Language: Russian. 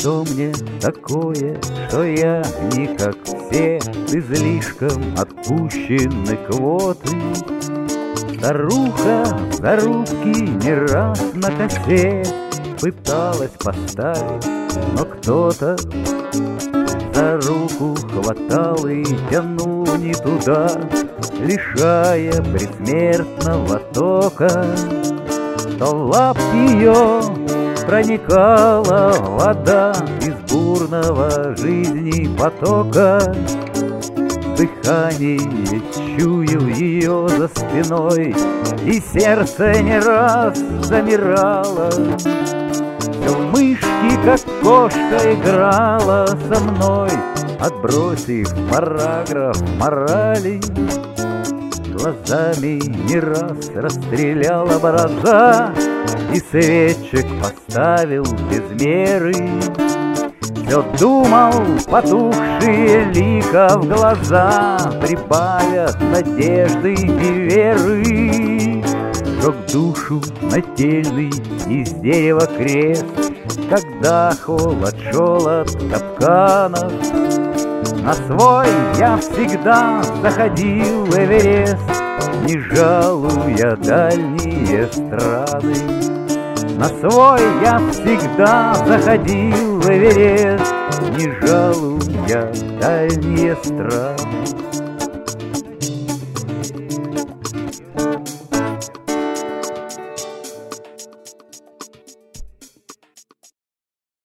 что мне такое, что я не как все, ты слишком отпущены квоты. Старуха в зарубки не раз на косе пыталась поставить, но кто-то за руку хватал и тянул не туда, лишая предсмертного тока. То в лап ее проникала вода из бурного жизни потока. Дыхание чуял ее за спиной, и сердце не раз замирало. Все в мышки, как кошка, играла со мной, отбросив параграф морали. Глазами не раз расстреляла бороза, и свечек поставил без меры. Все думал, потухшие лика в глаза прибавят надежды и веры. Жег душу нательный из дерева крест, когда холод шел от капканов. На свой я всегда заходил в Эверест, не жалуя дальние страны. На свой я всегда заходил в Эверест, не жалуя дальние страны.